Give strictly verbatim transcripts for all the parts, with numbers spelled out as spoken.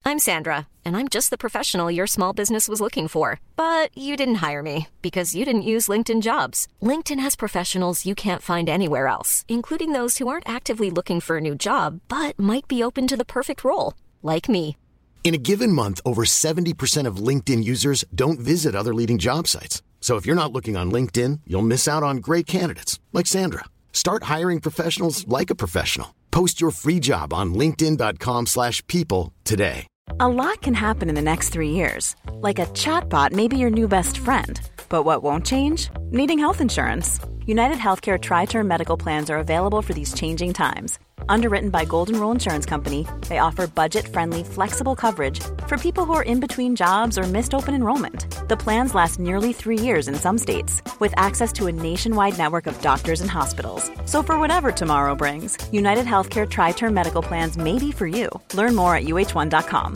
I'm Sandra, and I'm just the professional your small business was looking for. But you didn't hire me because you didn't use LinkedIn Jobs. LinkedIn has professionals you can't find anywhere else, including those who aren't actively looking for a new job, but might be open to the perfect role, like me. In a given month, over seventy percent of LinkedIn users don't visit other leading job sites. So if you're not looking on LinkedIn, you'll miss out on great candidates like Sandra. Start hiring professionals like a professional. Post your free job on linkedin dot com slash people today. A lot can happen in the next three years. Like a chatbot may be your new best friend. But what won't change? Needing health insurance. United Healthcare Tri-Term Medical Plans are available for these changing times. Underwritten by Golden Rule Insurance Company, they offer budget-friendly, flexible coverage for people who are in between jobs or missed open enrollment. The plans last nearly three years in some states, with access to a nationwide network of doctors and hospitals. So for whatever tomorrow brings, United Healthcare Tri-Term Medical Plans may be for you. Learn more at U H one dot com.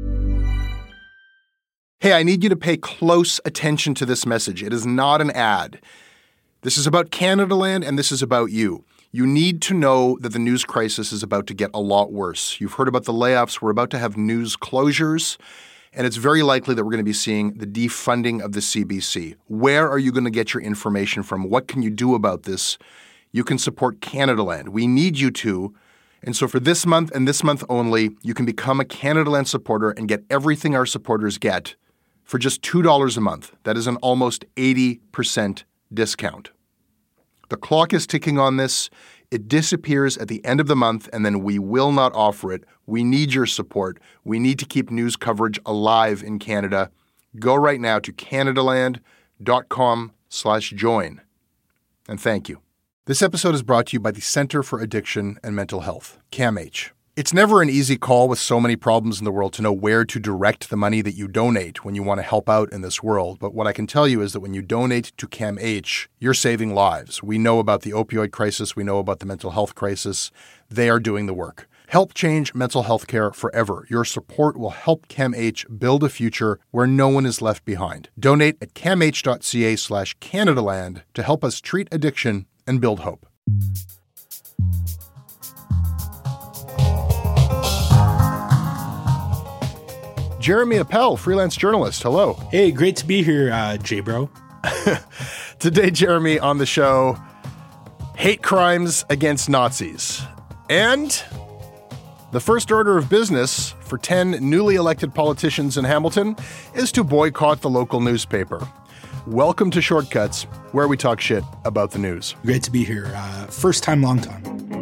Hey, I need you to pay close attention to this message. It is not an ad. This is about Canadaland, and this is about you. You need to know that the news crisis is about to get a lot worse. You've heard about the layoffs. We're about to have news closures, and it's very likely that we're going to be seeing the defunding of the C B C. Where are you going to get your information from? What can you do about this? You can support Canadaland. We need you to. And so for this month and this month only, you can become a Canadaland supporter and get everything our supporters get for just two dollars a month. That is an almost eighty percent discount. The clock is ticking on this. It disappears at the end of the month, and then we will not offer it. We need your support. We need to keep news coverage alive in Canada. Go right now to canadaland.com slash join. And thank you. This episode is brought to you by the Centre for Addiction and Mental Health, CAMH. It's never an easy call with so many problems in the world to know where to direct the money that you donate when you want to help out in this world. But what I can tell you is that when you donate to CAMH, you're saving lives. We know about the opioid crisis. We know about the mental health crisis. They are doing the work. Help change mental health care forever. Your support will help CAMH build a future where no one is left behind. Donate at camh.ca slash Canadaland to help us treat addiction and build hope. Jeremy Appel, freelance journalist. Hello. Hey, great to be here, uh, J-Bro. Today, Jeremy, on the show, hate crimes against Nazis. And the first order of business for ten newly elected politicians in Hamilton is to boycott the local newspaper. Welcome to Shortcuts, where we talk shit about the news. Great to be here. Uh, first time, long time.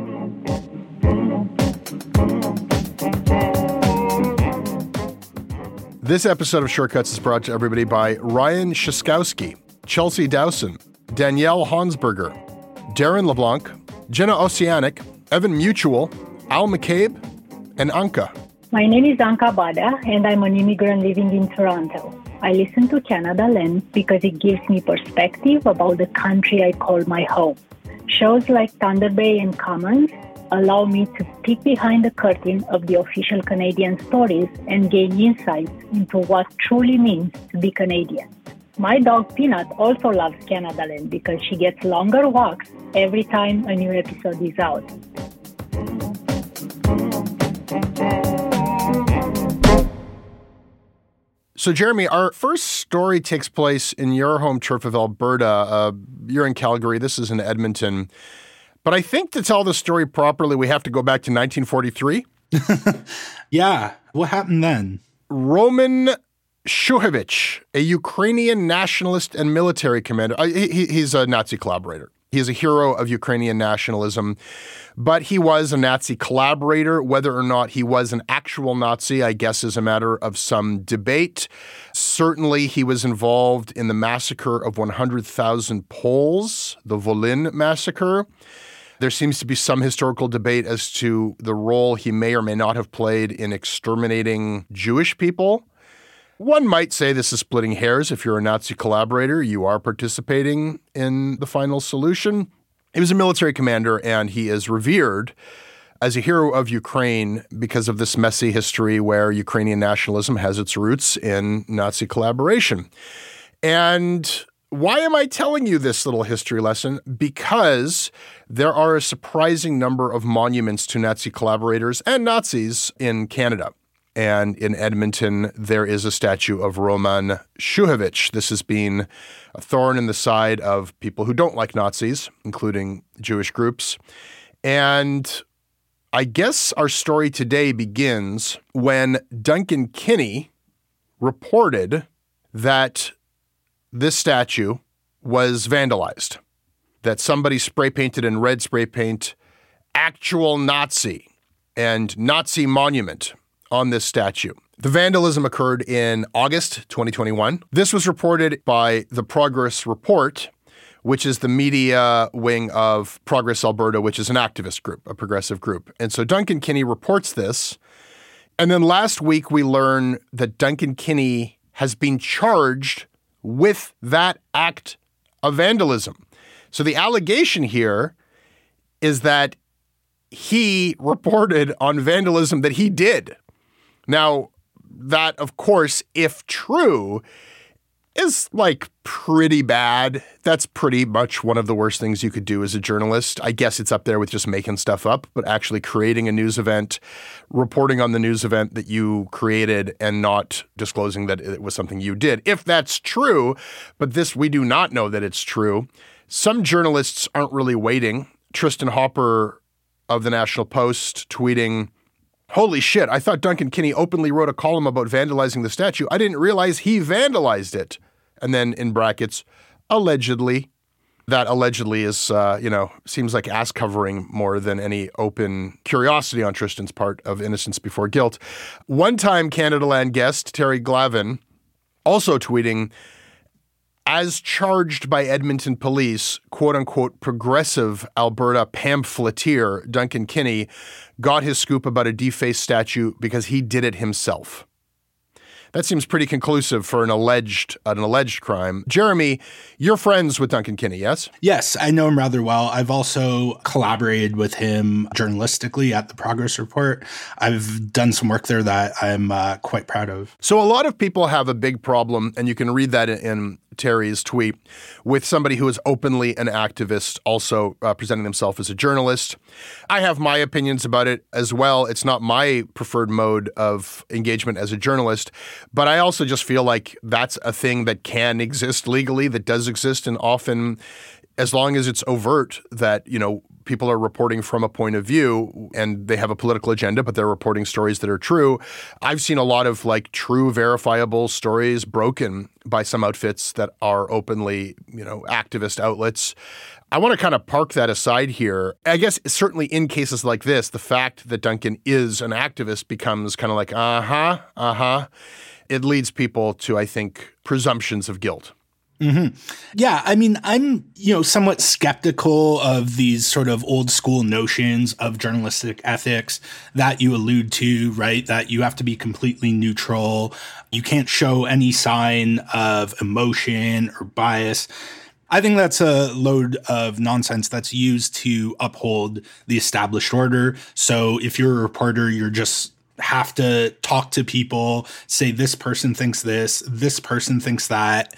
This episode of Shortcuts is brought to everybody by Ryan Szyskowski, Chelsea Dowson, Danielle Hansberger, Darren LeBlanc, Jenna Oceanic, Evan Mutual, Al McCabe, and Anka. My name is Anka Bada, and I'm an immigrant living in Toronto. I listen to Canadaland because it gives me perspective about the country I call my home. Shows like Thunder Bay and Commons allow me to peek behind the curtain of the official Canadian stories and gain insights into what truly means to be Canadian. My dog Peanut also loves Canadaland because she gets longer walks every time a new episode is out. So, Jeremy, our first story takes place in your home turf of Alberta. Uh, you're in Calgary. This is in Edmonton. But I think to tell the story properly, we have to go back to nineteen forty-three. Yeah. What happened then? Roman Shuhevich, a Ukrainian nationalist and military commander. Uh, he, he's a Nazi collaborator. He is a hero of Ukrainian nationalism, but he was a Nazi collaborator. Whether or not he was an actual Nazi, I guess, is a matter of some debate. Certainly, he was involved in the massacre of one hundred thousand Poles, the Volyn massacre. There seems to be some historical debate as to the role he may or may not have played in exterminating Jewish people. One might say this is splitting hairs. If you're a Nazi collaborator, you are participating in the final solution. He was a military commander, and he is revered as a hero of Ukraine because of this messy history where Ukrainian nationalism has its roots in Nazi collaboration. And why am I telling you this little history lesson? Because there are a surprising number of monuments to Nazi collaborators and Nazis in Canada. And in Edmonton, there is a statue of Roman Shuhevich. This has been a thorn in the side of people who don't like Nazis, including Jewish groups. And I guess our story today begins when Duncan Kinney reported that this statue was vandalized, that somebody spray painted in red spray paint actual Nazi and Nazi monument on this statue. The vandalism occurred in August twenty twenty-one. This was reported by the Progress Report, which is the media wing of Progress Alberta, which is an activist group, a progressive group. And so Duncan Kinney reports this. And then last week we learn that Duncan Kinney has been charged with that act of vandalism. So the allegation here is that he reported on vandalism that he did. Now, that, of course, if true, is like pretty bad. That's pretty much one of the worst things you could do as a journalist. I guess it's up there with just making stuff up, but actually creating a news event, reporting on the news event that you created and not disclosing that it was something you did. If that's true, but this, we do not know that it's true. Some journalists aren't really waiting. Tristan Hopper of the National Post tweeting, "Holy shit, I thought Duncan Kinney openly wrote a column about vandalizing the statue. I didn't realize he vandalized it." And then in brackets, allegedly. That allegedly is, uh, you know, seems like ass covering more than any open curiosity on Tristan's part of innocence before guilt. One-time Canadaland guest Terry Glavin also tweeting, "As charged by Edmonton police, quote-unquote progressive Alberta pamphleteer Duncan Kinney got his scoop about a defaced statue because he did it himself." That seems pretty conclusive for an alleged an alleged crime. Jeremy, you're friends with Duncan Kinney, yes? Yes, I know him rather well. I've also collaborated with him journalistically at the Progress Report. I've done some work there that I'm uh, quite proud of. So a lot of people have a big problem, and you can read that in, in Terry's tweet, with somebody who is openly an activist also uh, presenting themselves as a journalist. I have my opinions about it as well. It's not my preferred mode of engagement as a journalist, but I also just feel like that's a thing that can exist legally, that does exist, and often, as long as it's overt, that, you know, people are reporting from a point of view and they have a political agenda, but they're reporting stories that are true. I've seen a lot of like true verifiable stories broken by some outfits that are openly, you know, activist outlets. I want to kind of park that aside here. I guess certainly in cases like this, the fact that Duncan is an activist becomes kind of like, uh-huh, uh-huh. It leads people to, I think, presumptions of guilt. Mm-hmm. Yeah, I mean, I'm, you know, somewhat skeptical of these sort of old school notions of journalistic ethics that you allude to, right? That you have to be completely neutral. You can't show any sign of emotion or bias. I think that's a load of nonsense that's used to uphold the established order. So if you're a reporter, you're just have to talk to people, say this person thinks this, this person thinks that.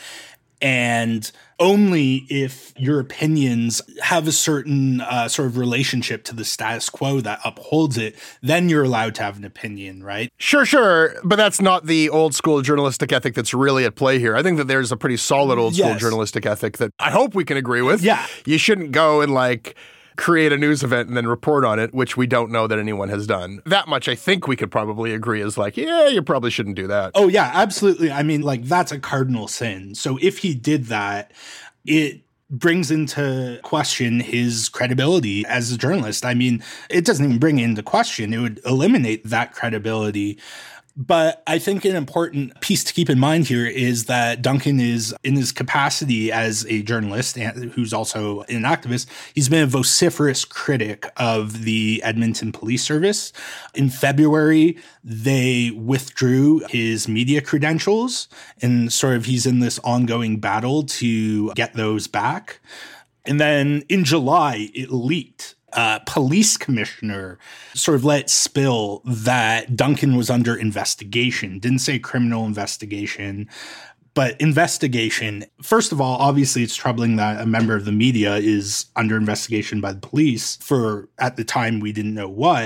And only if your opinions have a certain uh, sort of relationship to the status quo that upholds it, then you're allowed to have an opinion, right? Sure, sure. But that's not the old school journalistic ethic that's really at play here. I think that there's a pretty solid old school yes. journalistic ethic that I hope we can agree with. Yeah. You shouldn't go and like create a news event and then report on it, which we don't know that anyone has done. That much I think we could probably agree is like, yeah, you probably shouldn't do that. Oh, yeah, absolutely. I mean, like, that's a cardinal sin. So if he did that, it brings into question his credibility as a journalist. I mean, it doesn't even bring it into question. It would eliminate that credibility. But I think an important piece to keep in mind here is that Duncan is, in his capacity as a journalist and who's also an activist, he's been a vociferous critic of the Edmonton Police Service. In February, they withdrew his media credentials, and sort of he's in this ongoing battle to get those back. And then in July, it leaked. Uh, police commissioner sort of let spill that Duncan was under investigation. Didn't say criminal investigation, but investigation. First of all, obviously it's troubling that a member of the media is under investigation by the police for, at the time, we didn't know what.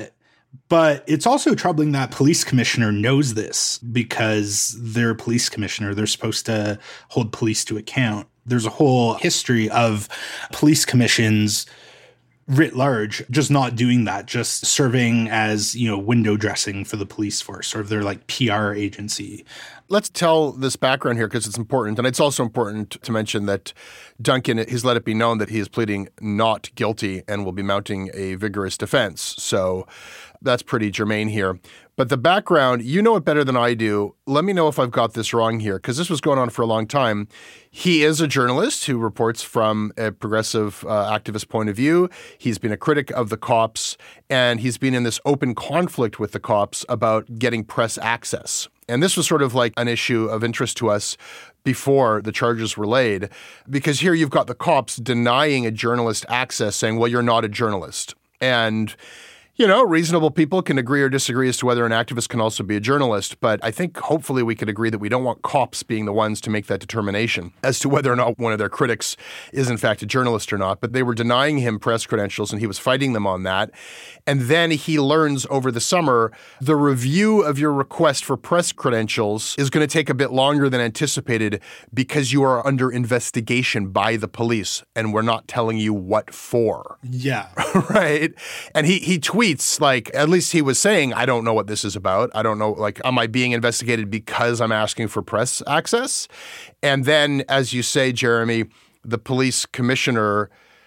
But it's also troubling that police commissioner knows this because they're a police commissioner. They're supposed to hold police to account. There's a whole history of police commissions writ large just not doing that, just serving as, you know, window dressing for the police force, or they're like P R agency. Let's tell this background here because it's important. And it's also important to mention that Duncan has let it be known that he is pleading not guilty and will be mounting a vigorous defense. So that's pretty germane here. But the background, you know it better than I do. Let me know if I've got this wrong here, because this was going on for a long time. He is a journalist who reports from a progressive uh, activist point of view. He's been a critic of the cops, and he's been in this open conflict with the cops about getting press access. And this was sort of like an issue of interest to us before the charges were laid, because here you've got the cops denying a journalist access, saying, well, you're not a journalist. And you know, reasonable people can agree or disagree as to whether an activist can also be a journalist, but I think hopefully we could agree that we don't want cops being the ones to make that determination as to whether or not one of their critics is in fact a journalist or not. But they were denying him press credentials, and he was fighting them on that. And then he learns over the summer, the review of your request for press credentials is going to take a bit longer than anticipated because you are under investigation by the police, and we're not telling you what for. Yeah. Right? And he, he tweets, like, at least he was saying, I don't know what this is about. I don't know, like, am I being investigated because I'm asking for press access? And then, as you say, Jeremy, the police commissioner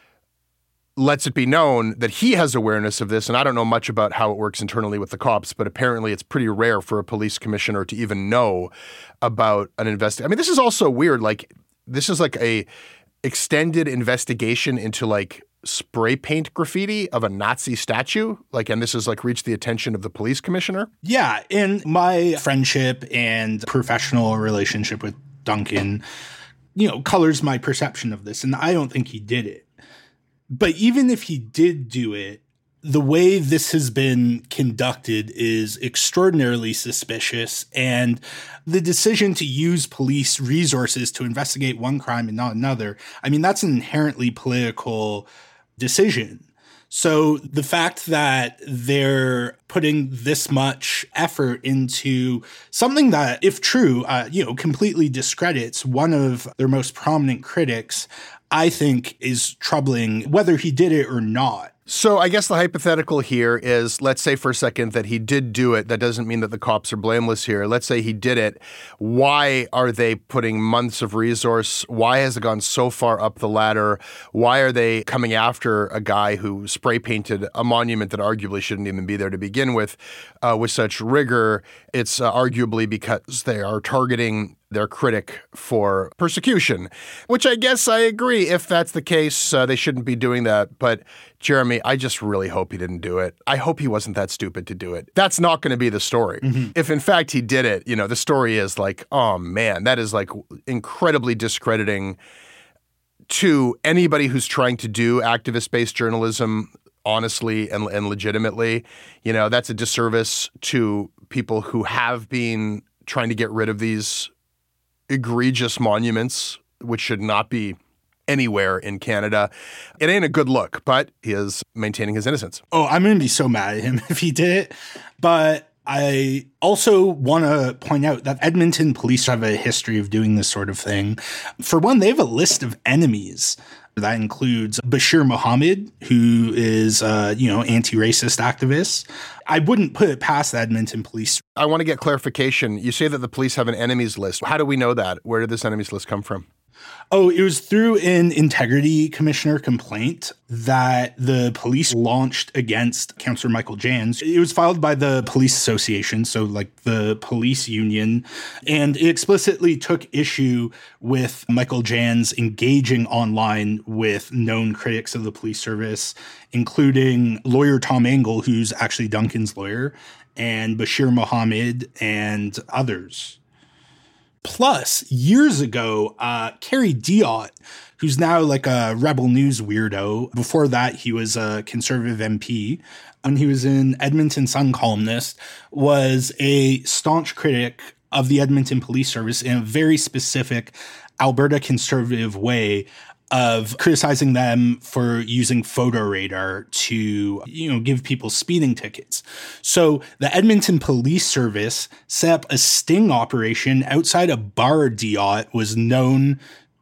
lets it be known that he has awareness of this. And I don't know much about how it works internally with the cops, but apparently it's pretty rare for a police commissioner to even know about an investigation. I mean, this is also weird. Like, this is like a extended investigation into like spray paint graffiti of a Nazi statue. Like, and this has like reached the attention of the police commissioner. Yeah. And my friendship and professional relationship with Duncan, you know, colors my perception of this. And I don't think he did it. But even if he did do it, the way this has been conducted is extraordinarily suspicious. And the decision to use police resources to investigate one crime and not another, I mean, that's an inherently political decision. So the fact that they're putting this much effort into something that, if true, uh, you know, completely discredits one of their most prominent critics, I think is troubling, whether he did it or not. So I guess the hypothetical here is, let's say for a second that he did do it. That doesn't mean that the cops are blameless here. Let's say he did it. Why are they putting months of resource? Why has it gone so far up the ladder? Why are they coming after a guy who spray painted a monument that arguably shouldn't even be there to begin with, uh, with such rigor? It's uh, arguably because they are targeting their critic for persecution, which I guess I agree. If that's the case, uh, they shouldn't be doing that. But Jeremy, I just really hope he didn't do it. I hope he wasn't that stupid to do it. That's not going to be the story. Mm-hmm. If in fact he did it, you know, the story is like, oh man, that is like incredibly discrediting to anybody who's trying to do activist-based journalism honestly and, and legitimately. You know, that's a disservice to people who have been trying to get rid of these egregious monuments, which should not be anywhere in Canada. It ain't a good look, but he is maintaining his innocence. Oh, I'm going to be so mad at him if he did it. But I also want to point out that Edmonton police have a history of doing this sort of thing. For one, they have a list of enemies. That includes Bashir Mohammed, who is, uh, you know, anti-racist activist. I wouldn't put it past the Edmonton police. I want to get clarification. You say that the police have an enemies list. How do we know that? Where did this enemies list come from? Oh, it was through an integrity commissioner complaint that the police launched against Councillor Michael Jans. It was filed by the Police Association, so like the police union, and it explicitly took issue with Michael Jans engaging online with known critics of the police service, including lawyer Tom Engel, who's actually Duncan's lawyer, and Bashir Mohammed and others. Plus, years ago, uh, Kerry Diot, who's now like a Rebel News weirdo, before that he was a Conservative M P, and he was an Edmonton Sun columnist, was a staunch critic of the Edmonton Police Service in a very specific Alberta conservative way of criticizing them for using photo radar to, you know, give people speeding tickets. So the Edmonton Police Service set up a sting operation outside a bar Diot was known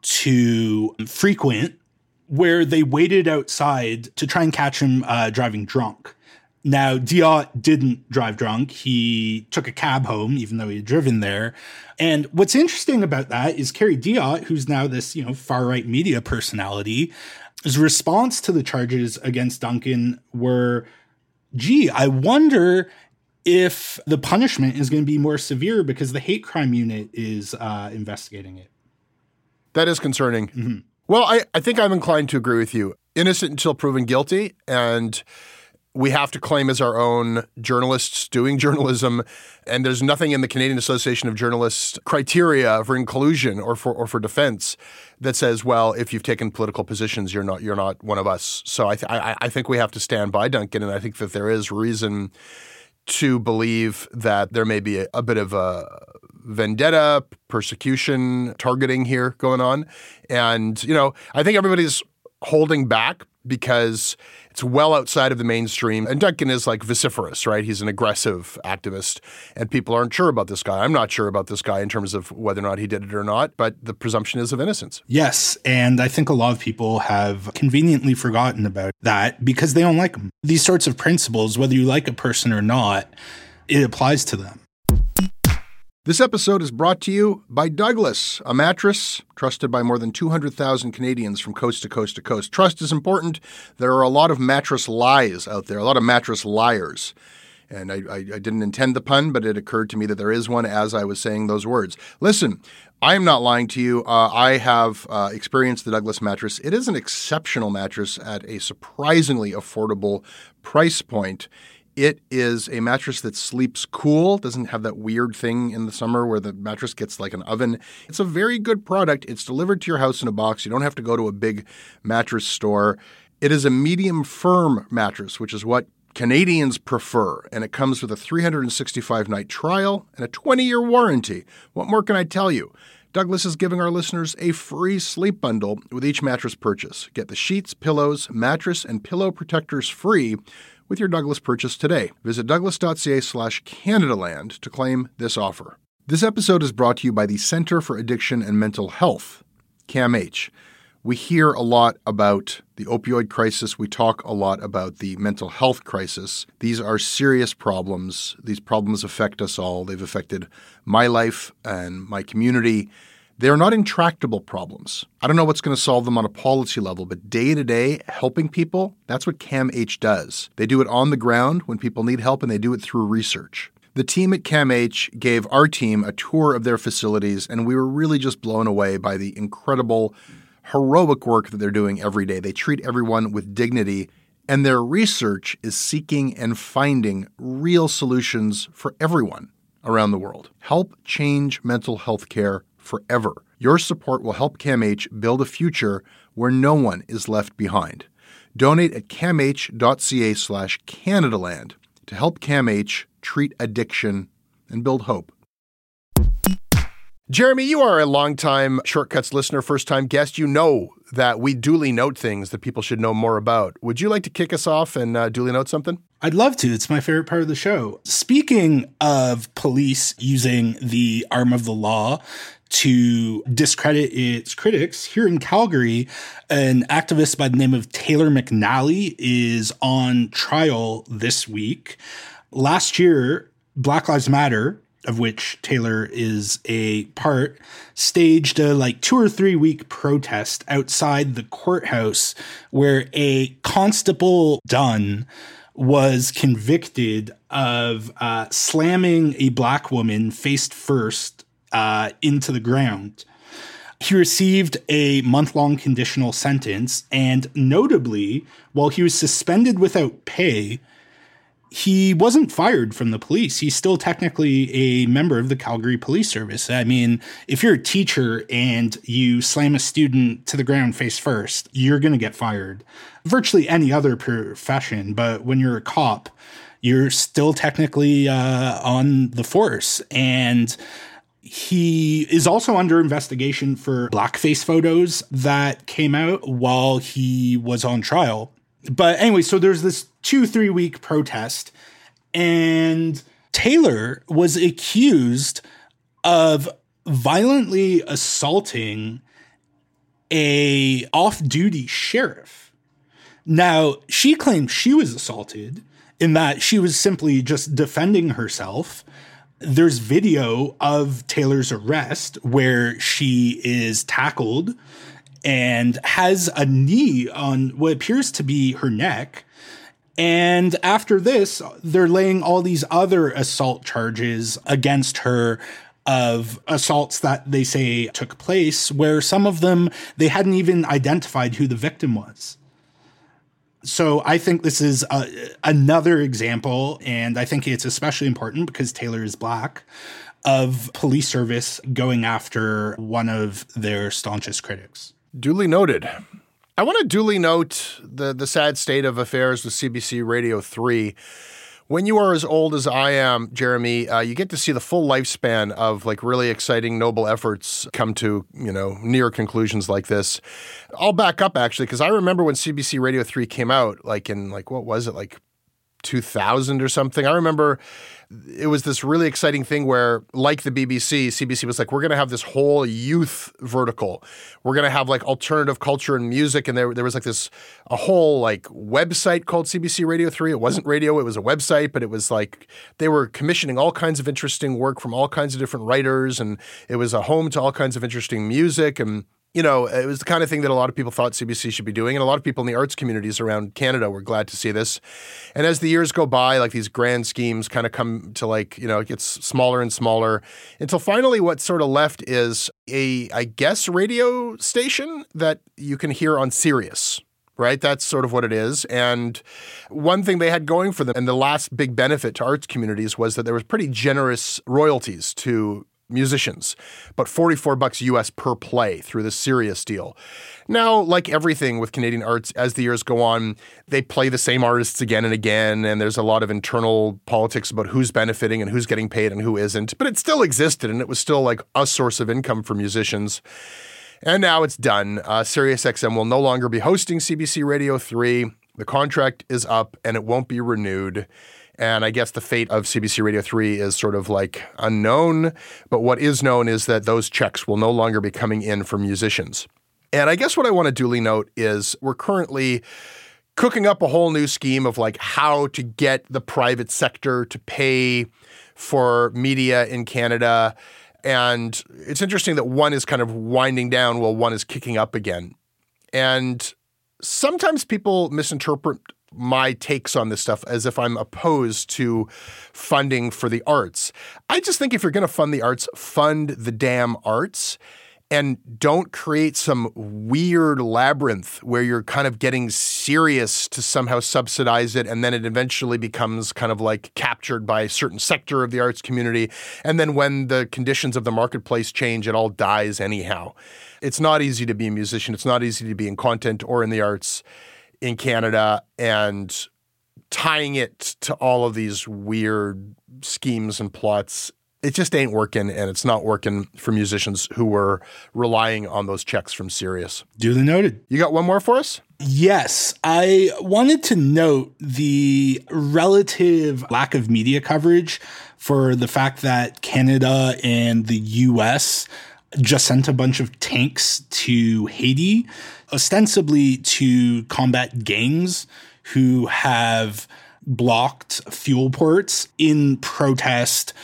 to frequent, where they waited outside to try and catch him uh, driving drunk. Now, Diot didn't drive drunk. He took a cab home, even though he had driven there. And what's interesting about that is Kerry Diot, who's now this, you know, far-right media personality, his response to the charges against Duncan were, gee, I wonder if the punishment is going to be more severe because the hate crime unit is uh, investigating it. That is concerning. Mm-hmm. Well, I, I think I'm inclined to agree with you. Innocent until proven guilty, and we have to claim as our own journalists doing journalism, and there's nothing in the Canadian Association of Journalists criteria for inclusion or for or for defense that says, well, if you've taken political positions, you're not you're not one of us. So I th- I, I think we have to stand by Duncan, and I think that there is reason to believe that there may be a, a bit of a vendetta, persecution, targeting here going on. And, you know, I think everybody's holding back because it's well outside of the mainstream. And Duncan is like vociferous, right? He's an aggressive activist, and people aren't sure about this guy. I'm not sure about this guy in terms of whether or not he did it or not, but the presumption is of innocence. Yes, and I think a lot of people have conveniently forgotten about that because they don't like him. These sorts of principles, whether you like a person or not, it applies to them. This episode is brought to you by Douglas, a mattress trusted by more than two hundred thousand Canadians from coast to coast to coast. Trust is important. There are a lot of mattress lies out there, a lot of mattress liars. And I, I, I didn't intend the pun, but it occurred to me that there is one as I was saying those words. Listen, I am not lying to you. Uh, I have uh, experienced the Douglas mattress. It is an exceptional mattress at a surprisingly affordable price point. It is a mattress that sleeps cool, doesn't have that weird thing in the summer where the mattress gets like an oven. It's a very good product. It's delivered to your house in a box. You don't have to go to a big mattress store. It is a medium firm mattress, which is what Canadians prefer, and it comes with a three hundred sixty-five night trial and a twenty-year warranty. What more can I tell you? Douglas is giving our listeners a free sleep bundle with each mattress purchase. Get the sheets, pillows, mattress, and pillow protectors free with your Douglas purchase today. Visit douglas.ca slash Canadaland to claim this offer. This episode is brought to you by the Centre for Addiction and Mental Health, C A M H. We hear a lot about the opioid crisis. We talk a lot about the mental health crisis. These are serious problems. These problems affect us all. They've affected my life and my community. They are not intractable problems. I don't know what's going to solve them on a policy level, but day to day, helping people, that's what C A M H does. They do it on the ground when people need help, and they do it through research. The team at C A M H gave our team a tour of their facilities, and we were really just blown away by the incredible, heroic work that they're doing every day. They treat everyone with dignity, and their research is seeking and finding real solutions for everyone around the world. Help change mental health care forever. Your support will help C A M H build a future where no one is left behind. Donate at camh.ca slash Canadaland to help C A M H treat addiction and build hope. Jeremy, you are a longtime Shortcuts listener, first-time guest. You know that we duly note things that people should know more about. Would you like to kick us off and uh, duly note something? I'd love to. It's my favorite part of the show. Speaking of police using the arm of the law to discredit its critics, here in Calgary, an activist by the name of Taylor McNally is on trial this week. Last year, Black Lives Matter, of which Taylor is a part, staged a like two or three week protest outside the courthouse where a Constable Dunn was convicted of uh, slamming a black woman face first uh, into the ground. He received a month-long conditional sentence, and notably, while he was suspended without pay, he wasn't fired from the police. He's still technically a member of the Calgary Police Service. I mean, if you're a teacher and you slam a student to the ground face first, you're going to get fired. Virtually any other profession, but when you're a cop, you're still technically uh, on the force. And He is also under investigation for blackface photos that came out while he was on trial. But anyway, so there's this two, three week protest, and Taylor was accused of violently assaulting a off-duty sheriff. Now, she claimed she was assaulted in that she was simply just defending herself. There's video of Taylor's arrest where she is tackled and has a knee on what appears to be her neck. And after this, they're laying all these other assault charges against her of assaults that they say took place, where some of them, they hadn't even identified who the victim was. So I think this is a, another example, and I think it's especially important because Taylor is Black, of police service going after one of their staunchest critics. Duly noted. I want to duly note the, the sad state of affairs with C B C Radio three. When you are as old as I am, Jeremy, uh, you get to see the full lifespan of like really exciting, noble efforts come to, you know, near conclusions like this. I'll back up actually, because I remember when C B C Radio three came out, like in like, what was it, like two thousand or something. I remember it was this really exciting thing where, like the B B C, C B C was like, we're going to have this whole youth vertical. We're going to have like alternative culture and music. And there, there was like this, a whole like website called C B C Radio three. It wasn't radio, it was a website, but it was like, they were commissioning all kinds of interesting work from all kinds of different writers. And it was a home to all kinds of interesting music. And you know, it was the kind of thing that a lot of people thought C B C should be doing. And a lot of people in the arts communities around Canada were glad to see this. And as the years go by, like these grand schemes kind of come to like, you know, it gets smaller and smaller until finally what's sort of left is a, I guess, radio station that you can hear on Sirius. Right? That's sort of what it is. And one thing they had going for them, and the last big benefit to arts communities, was that there was pretty generous royalties to musicians, but forty-four bucks U S per play through the Sirius deal. Now, like everything with Canadian arts, as the years go on, they play the same artists again and again, and there's a lot of internal politics about who's benefiting and who's getting paid and who isn't, but it still existed, and it was still like a source of income for musicians. And now it's done. Uh, Sirius X M will no longer be hosting C B C Radio three. The contract is up, and it won't be renewed. And I guess the fate of C B C Radio three is sort of like unknown. But what is known is that those checks will no longer be coming in for musicians. And I guess what I want to duly note is we're currently cooking up a whole new scheme of like how to get the private sector to pay for media in Canada. And it's interesting that one is kind of winding down while one is kicking up again. And sometimes people misinterpret my takes on this stuff as if I'm opposed to funding for the arts. I just think if you're going to fund the arts, fund the damn arts and don't create some weird labyrinth where you're kind of getting serious to somehow subsidize it, and then it eventually becomes kind of like captured by a certain sector of the arts community. And then when the conditions of the marketplace change, it all dies anyhow. It's not easy to be a musician. It's not easy to be in content or in the arts in Canada, and tying it to all of these weird schemes and plots, it just ain't working, and it's not working for musicians who were relying on those checks from Sirius. Duly noted. You got one more for us? Yes. I wanted to note the relative lack of media coverage for the fact that Canada and the U S just sent a bunch of tanks to Haiti, ostensibly to combat gangs who have blocked fuel ports in protest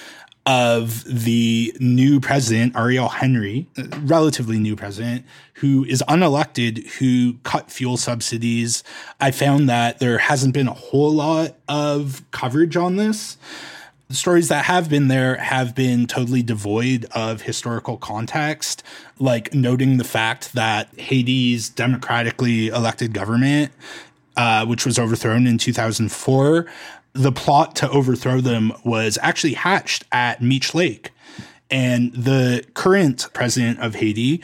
of the new president, Ariel Henry, relatively new president, who is unelected, who cut fuel subsidies. I found that there hasn't been a whole lot of coverage on this. The stories that have been there have been totally devoid of historical context, like noting the fact that Haiti's democratically elected government, uh, which was overthrown in two thousand four, the plot to overthrow them was actually hatched at Meech Lake. And the current president of Haiti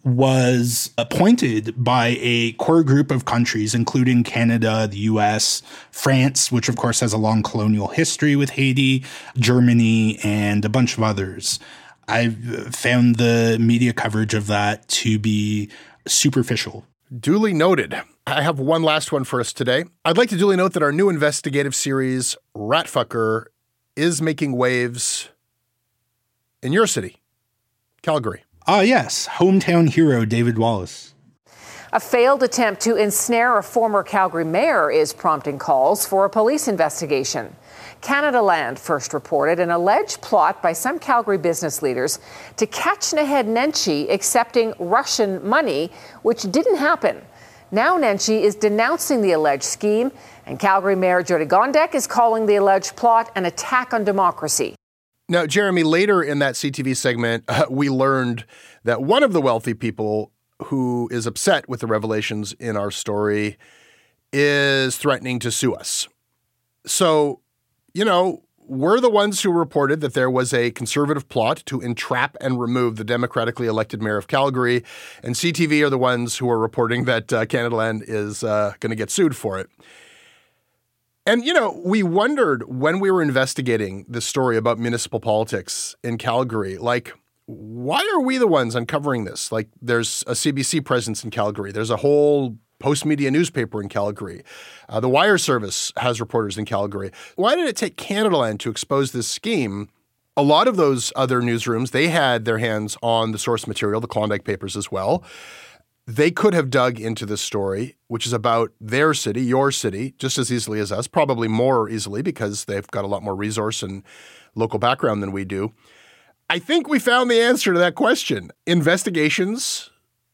was appointed by a core group of countries, including Canada, the U S, France, which of course has a long colonial history with Haiti, Germany, and a bunch of others. I've found the media coverage of that to be superficial. Duly noted. I have one last one for us today. I'd like to duly note that our new investigative series, Ratfucker, is making waves in your city, Calgary. Ah, yes. Hometown hero David Wallace. A failed attempt to ensnare a former Calgary mayor is prompting calls for a police investigation. Canada Land first reported an alleged plot by some Calgary business leaders to catch Naheed Nenshi accepting Russian money, which didn't happen. Now Nenshi is denouncing the alleged scheme, and Calgary Mayor Jyoti Gondek is calling the alleged plot an attack on democracy. Now, Jeremy, later in that C T V segment, uh, we learned that one of the wealthy people who is upset with the revelations in our story is threatening to sue us. So, you know, we're the ones who reported that there was a conservative plot to entrap and remove the democratically elected mayor of Calgary, and C T V are the ones who are reporting that uh, Canada Land is uh, going to get sued for it. And, you know, we wondered when we were investigating this story about municipal politics in Calgary, like, why are we the ones uncovering this? Like, there's a C B C presence in Calgary. There's a whole Post-Media newspaper in Calgary. Uh, the Wire Service has reporters in Calgary. Why did it take Canada Land to expose this scheme? A lot of those other newsrooms, they had their hands on the source material, the Klondike Papers as well. They could have dug into this story, which is about their city, your city, just as easily as us, probably more easily because they've got a lot more resource and local background than we do. I think we found the answer to that question. Investigations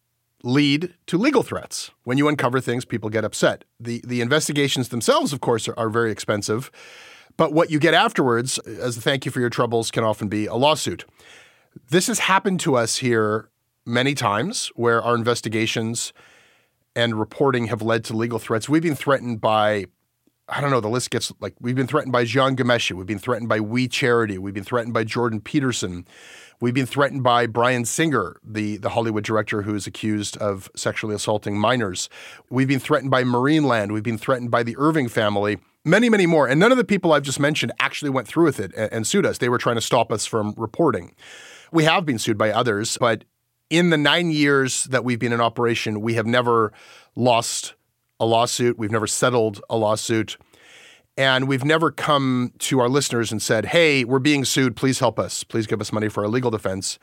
lead to legal threats. When you uncover things, people get upset. The the investigations themselves, of course, are, are very expensive, but what you get afterwards, as a thank you for your troubles, can often be a lawsuit. This has happened to us here many times where our investigations and reporting have led to legal threats. We've been threatened by, I don't know, the list gets like, we've been threatened by Jean Ghomeshi. We've been threatened by We Charity. We've been threatened by Jordan Peterson. We've been threatened by Bryan Singer, the, the Hollywood director who is accused of sexually assaulting minors. We've been threatened by Marineland. We've been threatened by the Irving family. Many, many more. And none of the people I've just mentioned actually went through with it and, and sued us. They were trying to stop us from reporting. We have been sued by others, but in the nine years that we've been in operation, we have never lost a lawsuit. We've never settled a lawsuit. And we've never come to our listeners and said, hey, we're being sued. Please help us. Please give us money for our legal defense.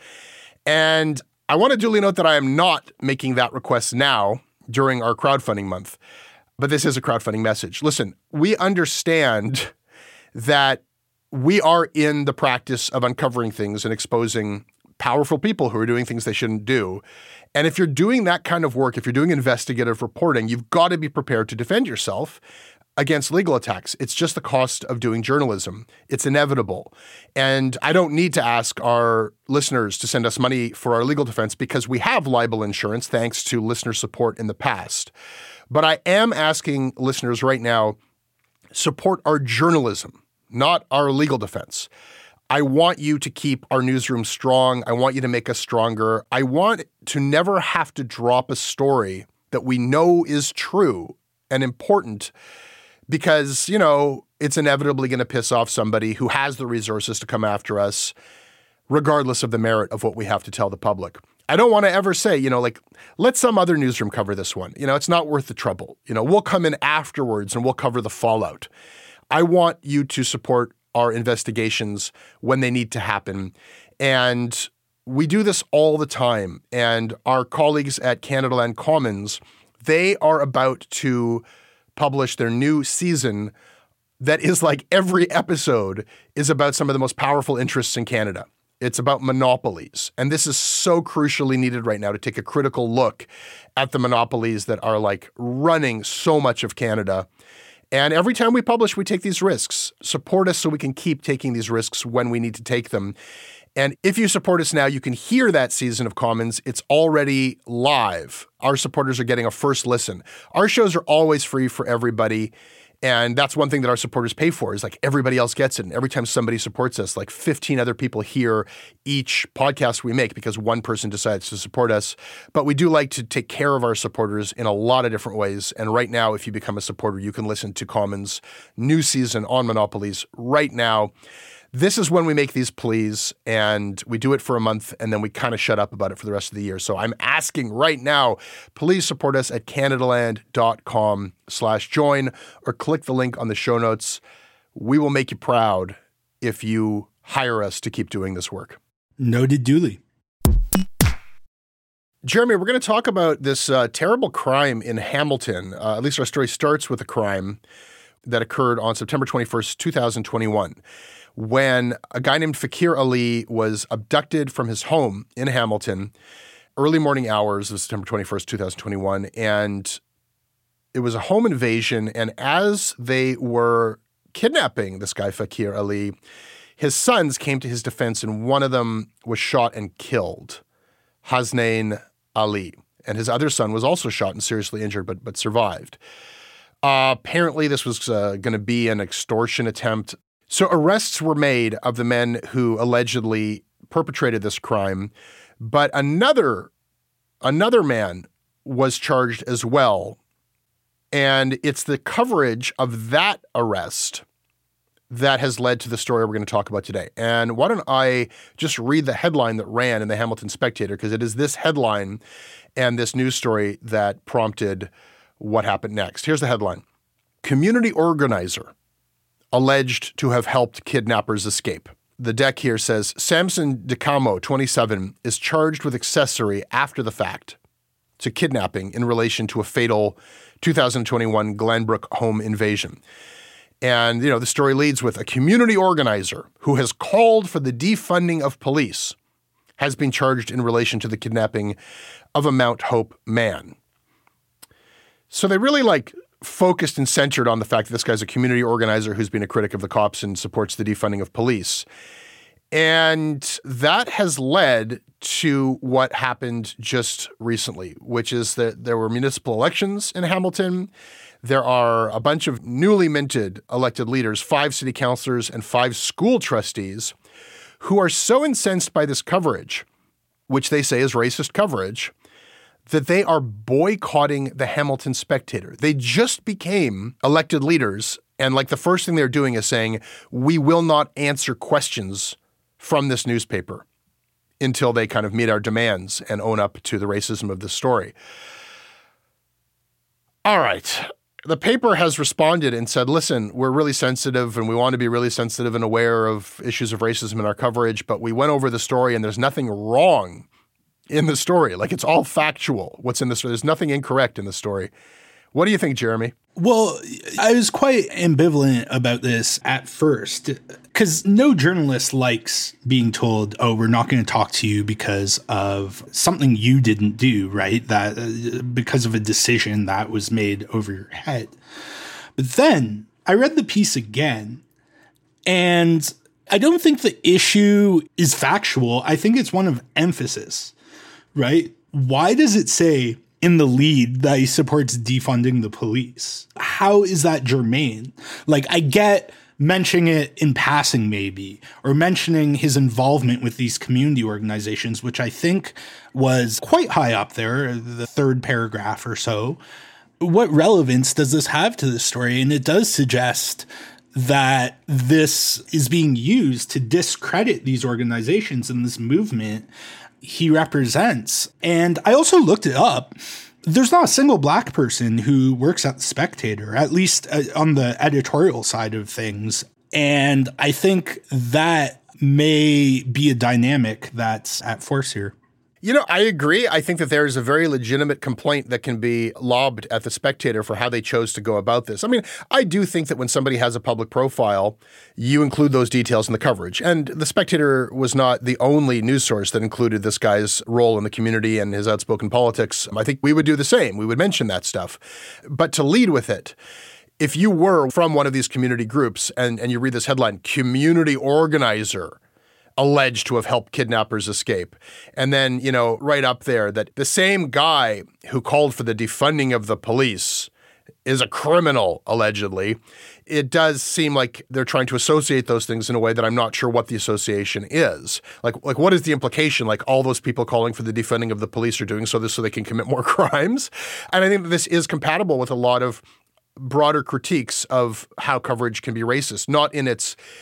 And I want to duly note that I am not making that request now during our crowdfunding month. But this is a crowdfunding message. Listen, we understand that we are in the practice of uncovering things and exposing powerful people who are doing things they shouldn't do. And if you're doing that kind of work, if you're doing investigative reporting, you've got to be prepared to defend yourself against legal attacks. It's just the cost of doing journalism. It's inevitable. And I don't need to ask our listeners to send us money for our legal defense because we have libel insurance thanks to listener support in the past. But I am asking listeners right now, support our journalism, not our legal defense. I want you to keep our newsroom strong. I want you to make us stronger. I want to never have to drop a story that we know is true and important because, you know, it's inevitably going to piss off somebody who has the resources to come after us, regardless of the merit of what we have to tell the public. I don't want to ever say, you know, like, let some other newsroom cover this one. You know, it's not worth the trouble. You know, we'll come in afterwards and we'll cover the fallout. I want you to support our investigations when they need to happen. And we do this all the time. And our colleagues at Canada Land Commons, they are about to publish their new season that is like every episode is about some of the most powerful interests in Canada. It's about monopolies. And this is so crucially needed right now to take a critical look at the monopolies that are like running so much of Canada. And every time we publish, we take these risks. Support us so we can keep taking these risks when we need to take them. And if you support us now, you can hear that season of Commons. It's already live. Our supporters are getting a first listen. Our shows are always free for everybody. And that's one thing that our supporters pay for is like everybody else gets it. And every time somebody supports us, like fifteen other people hear each podcast we make because one person decides to support us. But we do like to take care of our supporters in a lot of different ways. And right now, if you become a supporter, you can listen to Commons' new season on monopolies right now. This is when we make these pleas, and we do it for a month, and then we kind of shut up about it for the rest of the year. So I'm asking right now, please support us at canadaland.com slash join or click the link on the show notes. We will make you proud if you hire us to keep doing this work. Noted duly. Jeremy, we're going to talk about this uh, terrible crime in Hamilton. Uh, at least our story starts with a crime that occurred on September twenty-first, twenty twenty-one, when a guy named Fakir Ali was abducted from his home in Hamilton, early morning hours of September twenty-first, twenty twenty-one. And it was a home invasion. And as they were kidnapping this guy, Fakir Ali, his sons came to his defense, and one of them was shot and killed, Hasnain Ali. And his other son was also shot and seriously injured, but but survived. Uh, apparently, this was uh, going to be an extortion attempt. So arrests were made of the men who allegedly perpetrated this crime, but another another man was charged as well. And it's the coverage of that arrest that has led to the story we're going to talk about today. And why don't I just read the headline that ran in the Hamilton Spectator, because it is this headline and this news story that prompted what happened next. Here's the headline. Community organizer alleged to have helped kidnappers escape. The deck here says, Samson DeCamo, twenty-seven, is charged with accessory after the fact to kidnapping in relation to a fatal two thousand twenty-one Glenbrook home invasion. And, you know, the story leads with a community organizer who has called for the defunding of police has been charged in relation to the kidnapping of a Mount Hope man. So they really like focused and centered on the fact that this guy's a community organizer who's been a critic of the cops and supports the defunding of police. And that has led to what happened just recently, which is that there were municipal elections in Hamilton. There are a bunch of newly minted elected leaders, five city councilors and five school trustees, who are so incensed by this coverage, which they say is racist coverage, that they are boycotting the Hamilton Spectator. They just became elected leaders, and like the first thing they're doing is saying, we will not answer questions from this newspaper until they kind of meet our demands and own up to the racism of this story. All right. The paper has responded and said, listen, we're really sensitive and we want to be really sensitive and aware of issues of racism in our coverage, but we went over the story and there's nothing wrong in the story. Like, it's all factual what's in the story. There's nothing incorrect in the story. What do you think, Jeremy? Well, I was quite ambivalent about this at first, because no journalist likes being told, oh, we're not going to talk to you because of something you didn't do, right? That uh, because of a decision that was made over your head. But then I read the piece again, and I don't think the issue is factual. I think it's one of emphasis, right? Why does it say in the lead that he supports defunding the police? How is that germane? Like, I get mentioning it in passing maybe, or mentioning his involvement with these community organizations, which I think was quite high up there, the third paragraph or so. What relevance does this have to the story? And it does suggest that this is being used to discredit these organizations and this movement he represents. And I also looked it up. There's not a single black person who works at The Spectator, at least uh, on the editorial side of things. And I think that may be a dynamic that's at force here. You know, I agree. I think that there is a very legitimate complaint that can be lobbed at The Spectator for how they chose to go about this. I mean, I do think that when somebody has a public profile, you include those details in the coverage. And The Spectator was not the only news source that included this guy's role in the community and his outspoken politics. I think we would do the same. We would mention that stuff. But to lead with it, if you were from one of these community groups and, and you read this headline, community organizer alleged to have helped kidnappers escape. And then, you know, right up there that the same guy who called for the defunding of the police is a criminal, allegedly. It does seem like they're trying to associate those things in a way that I'm not sure what the association is. Like, like what is the implication? Like, all those people calling for the defunding of the police are doing so this so they can commit more crimes? And I think that this is compatible with a lot of broader critiques of how coverage can be racist, not in its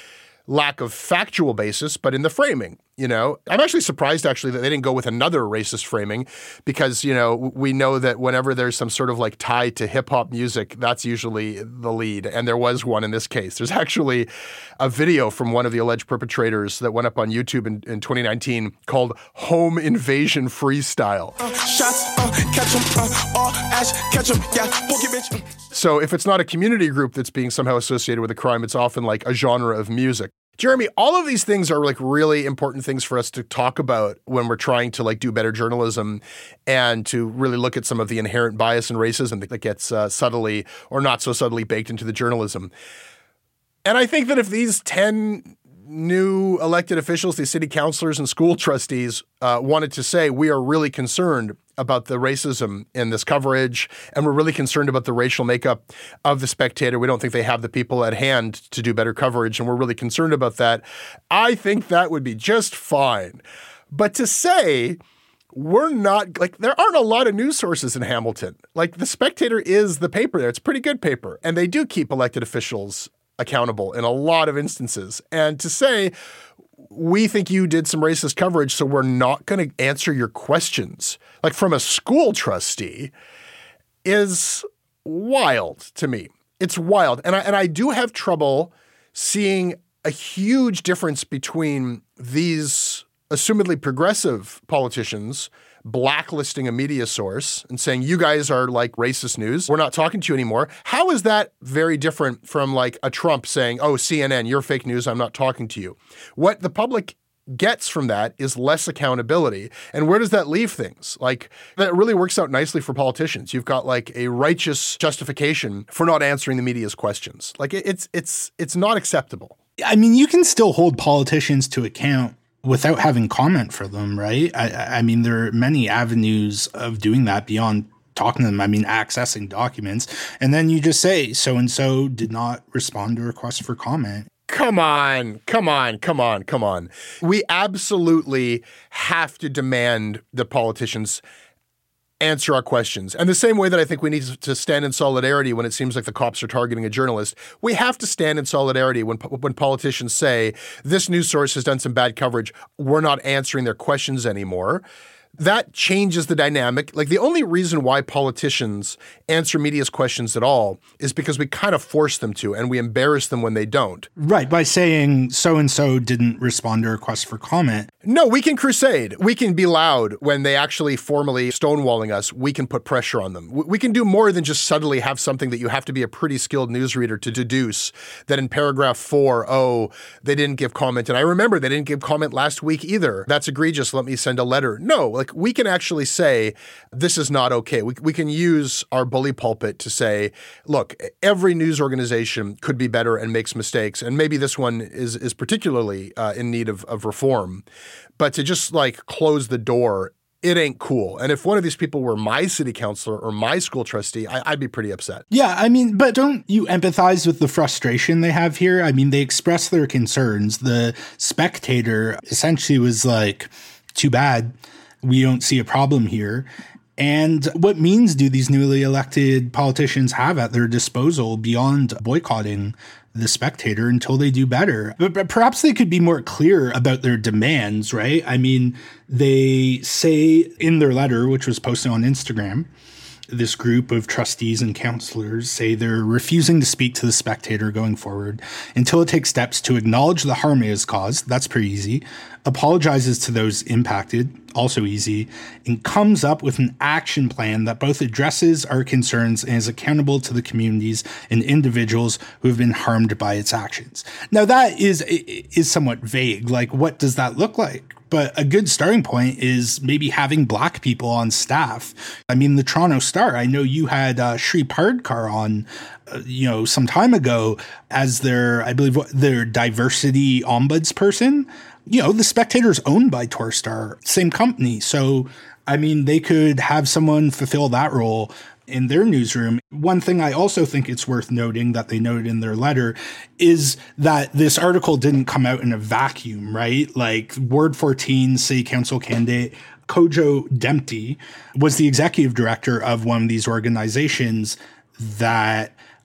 lack of factual basis, but in the framing. You know, I'm actually surprised actually that they didn't go with another racist framing because, you know, we know that whenever there's some sort of like tie to hip hop music, that's usually the lead. And there was one in this case. There's actually a video from one of the alleged perpetrators that went up on YouTube in, in twenty nineteen called Home Invasion Freestyle. Uh, shots, uh, catch 'em, uh, all ash, catch 'em, yeah, boogie bitch. So if it's not a community group that's being somehow associated with a crime, it's often like a genre of music. Jeremy, all of these things are like really important things for us to talk about when we're trying to like do better journalism and to really look at some of the inherent bias and racism that gets uh, subtly or not so subtly baked into the journalism. And I think that if these ten new elected officials, these city councilors and school trustees uh, wanted to say, we are really concerned about the racism in this coverage, and we're really concerned about the racial makeup of the Spectator. We don't think they have the people at hand to do better coverage, and we're really concerned about that. I think that would be just fine. But to say we're not, like, there aren't a lot of news sources in Hamilton. Like, the Spectator is the paper there. It's a pretty good paper, and they do keep elected officials accountable in a lot of instances. And to say, we think you did some racist coverage, so we're not going to answer your questions, like from a school trustee, is wild to me. It's wild. And I, and I do have trouble seeing a huge difference between these assumedly progressive politicians blacklisting a media source and saying, you guys are like racist news, we're not talking to you anymore. How is that very different from like a Trump saying, oh, C N N, you're fake news, I'm not talking to you? What the public gets from that is less accountability. And where does that leave things? Like, that really works out nicely for politicians. You've got like a righteous justification for not answering the media's questions. Like, it's it's it's not acceptable. I mean, you can still hold politicians to account without having comment for them, right? I, I mean, there are many avenues of doing that beyond talking to them. I mean, accessing documents. And then you just say, so-and-so did not respond to a request for comment. Come on, come on, come on, come on. We absolutely have to demand that politicians answer our questions. And the same way that I think we need to stand in solidarity when it seems like the cops are targeting a journalist, we have to stand in solidarity when when politicians say, this news source has done some bad coverage, we're not answering their questions anymore. That changes the dynamic. Like, the only reason why politicians answer media's questions at all is because we kind of force them to, and we embarrass them when they don't. Right, by saying so-and-so didn't respond to a request for comment. No, we can crusade. We can be loud when they actually formally stonewalling us. We can put pressure on them. We can do more than just subtly have something that you have to be a pretty skilled newsreader to deduce that in paragraph four, oh, they didn't give comment. And I remember they didn't give comment last week either. That's egregious. Let me send a letter. No, like, we can actually say, this is not okay. We, we can use our bully pulpit to say, look, every news organization could be better and makes mistakes. And maybe this one is, is particularly uh, in need of, of reform. But to just like close the door, it ain't cool. And if one of these people were my city councilor or my school trustee, I, I'd be pretty upset. Yeah, I mean, but don't you empathize with the frustration they have here? I mean, they express their concerns. The Spectator essentially was like, too bad, we don't see a problem here. And what means do these newly elected politicians have at their disposal beyond boycotting the Spectator until they do better? But, but perhaps they could be more clear about their demands, right? I mean, they say in their letter, which was posted on Instagram, this group of trustees and councillors say they're refusing to speak to the Spectator going forward until it takes steps to acknowledge the harm it has caused. That's pretty easy. Apologizes to those impacted, also easy, and comes up with an action plan that both addresses our concerns and is accountable to the communities and individuals who have been harmed by its actions. Now, that is is somewhat vague. Like, what does that look like? But a good starting point is maybe having Black people on staff. I mean, the Toronto Star, I know you had uh, Shri Pardkar on, uh, you know, some time ago as their, I believe, their diversity ombudsperson. You know, the Spectator's owned by Torstar, same company. So, I mean, they could have someone fulfill that role in their newsroom. One thing I also think it's worth noting that they noted in their letter is that this article didn't come out in a vacuum, right? Like, Ward fourteen City Council candidate Kojo Dempty was the executive director of one of these organizations that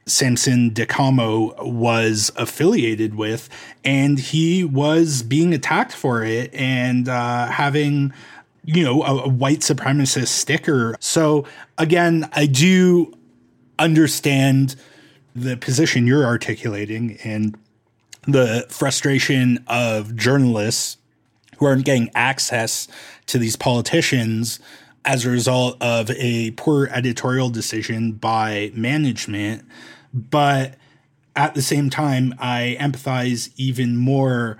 Samson DeCamo was affiliated with, and he was being attacked for it and uh, having, you know, a, a white supremacist sticker. So again, I do understand the position you're articulating and the frustration of journalists who aren't getting access to these politicians as a result of a poor editorial decision by management. But at the same time, I empathize even more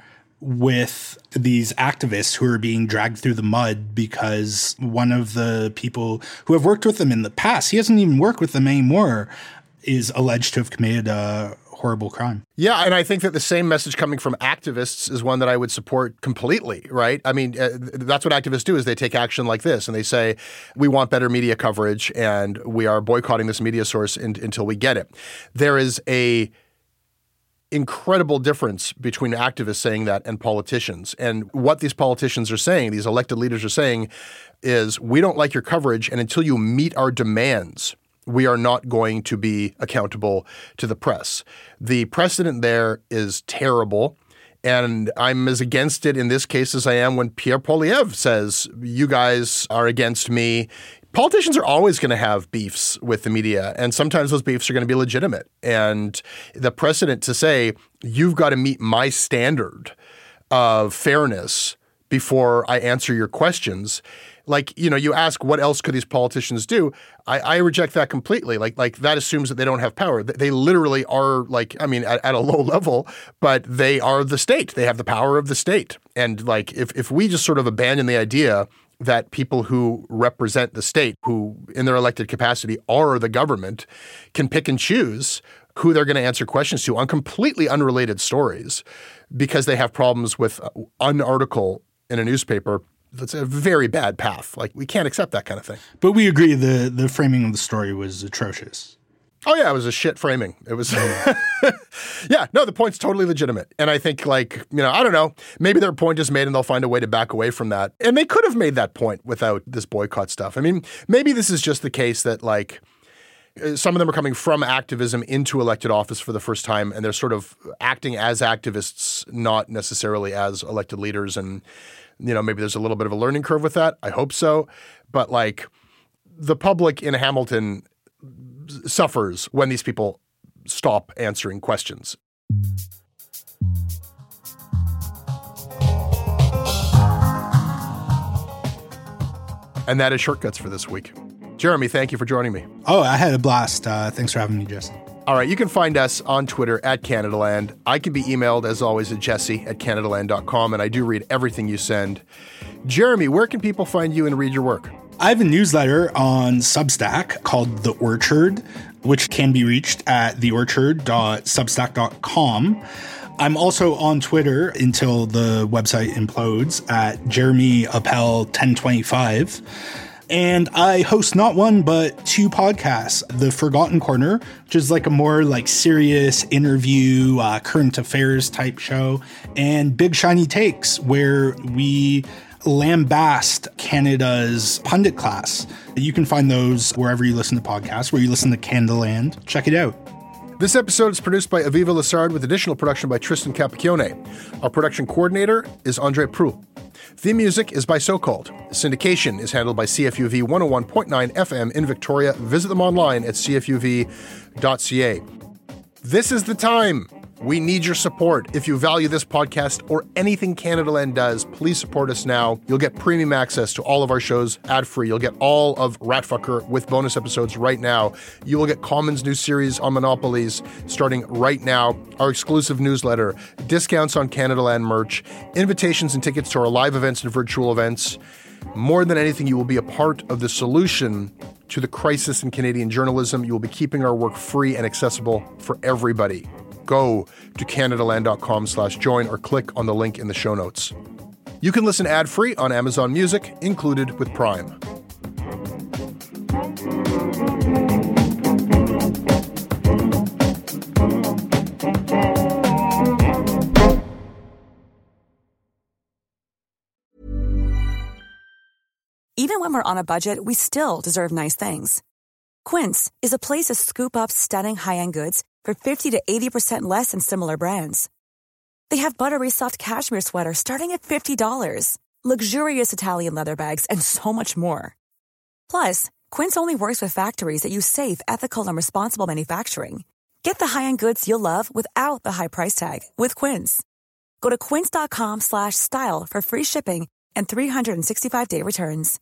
with these activists who are being dragged through the mud because one of the people who have worked with them in the past, he hasn't even worked with them anymore, is alleged to have committed a horrible crime. Yeah, and I think that the same message coming from activists is one that I would support completely, right? I mean, uh, that's what activists do is they take action like this and they say, we want better media coverage and we are boycotting this media source in, until we get it. There is a incredible difference between activists saying that and politicians. And what these politicians are saying, these elected leaders are saying, is we don't like your coverage, and until you meet our demands, we are not going to be accountable to the press. The precedent there is terrible, and I'm as against it in this case as I am when Pierre Poilievre says, you guys are against me. Politicians are always going to have beefs with the media, and sometimes those beefs are going to be legitimate. And the precedent to say, you've got to meet my standard of fairness before I answer your questions. Like, you know, you ask what else could these politicians do? I, I reject that completely. Like, like that assumes that they don't have power. They literally are like, I mean, at, at a low level, but they are the state. They have the power of the state. And like, if, if we just sort of abandon the idea that people who represent the state, who in their elected capacity are the government, can pick and choose who they're going to answer questions to on completely unrelated stories because they have problems with an article in a newspaper, that's a very bad path. Like, we can't accept that kind of thing. But we agree the the framing of the story was atrocious. Oh, yeah, it was a shit framing. It was, yeah, no, the point's totally legitimate. And I think, like, you know, I don't know, maybe their point is made and they'll find a way to back away from that. And they could have made that point without this boycott stuff. I mean, maybe this is just the case that, like, some of them are coming from activism into elected office for the first time, and they're sort of acting as activists, not necessarily as elected leaders. And, you know, maybe there's a little bit of a learning curve with that. I hope so. But, like, the public in Hamilton suffers when these people stop answering questions. And that is Shortcuts for this week. Jeremy, thank you for joining me. Oh, I had a blast. Uh, thanks for having me, Jesse. All right, you can find us on Twitter at Canadaland. I can be emailed, as always, at jesse at canadaland dot com, and I do read everything you send. Jeremy, where can people find you and read your work? I have a newsletter on Substack called The Orchard, which can be reached at the orchard dot substack dot com. I'm also on Twitter until the website implodes at Jeremy Appel ten twenty-five. And I host not one, but two podcasts. The Forgotten Corner, which is like a more like serious interview, uh, current affairs type show, and Big Shiny Takes, where we lambast Canada's pundit class. You can find those wherever you listen to podcasts, where you listen to Canadaland. Check it out. This episode is produced by Aviva Lessard with additional production by Tristan Capacchione. Our production coordinator is Andre Proulx. Theme music is by So Called. Syndication is handled by C F U V one oh one point nine F M in Victoria. Visit them online at c f u v dot c a. This is the time. We need your support. If you value this podcast or anything Canadaland does, please support us now. You'll get premium access to all of our shows ad-free. You'll get all of Ratfucker with bonus episodes right now. You will get Common's new series on monopolies starting right now, our exclusive newsletter, discounts on Canadaland merch, invitations and tickets to our live events and virtual events. More than anything, you will be a part of the solution to the crisis in Canadian journalism. You will be keeping our work free and accessible for everybody. Go to canadaland dot com slash join or click on the link in the show notes. You can listen ad-free on Amazon Music, included with Prime. Even when we're on a budget, we still deserve nice things. Quince is a place to scoop up stunning high-end goods for fifty to eighty percent less than similar brands. They have buttery soft cashmere sweaters starting at fifty dollars, luxurious Italian leather bags, and so much more. Plus, Quince only works with factories that use safe, ethical, and responsible manufacturing. Get the high-end goods you'll love without the high price tag with Quince. Go to quince.com slash style for free shipping and three sixty-five day returns.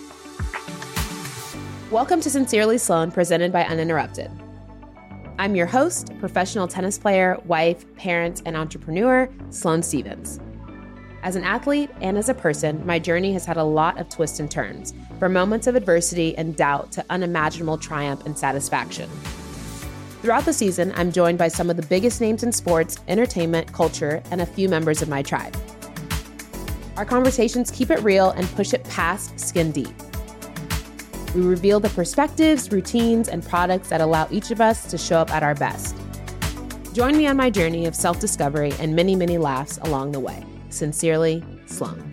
Welcome to Sincerely Sloan, presented by Uninterrupted. I'm your host, professional tennis player, wife, parent, and entrepreneur, Sloane Stevens. As an athlete and as a person, my journey has had a lot of twists and turns, from moments of adversity and doubt to unimaginable triumph and satisfaction. Throughout the season, I'm joined by some of the biggest names in sports, entertainment, culture, and a few members of my tribe. Our conversations keep it real and push it past skin deep. We reveal the perspectives, routines, and products that allow each of us to show up at our best. Join me on my journey of self-discovery and many, many laughs along the way. Sincerely, Sloane.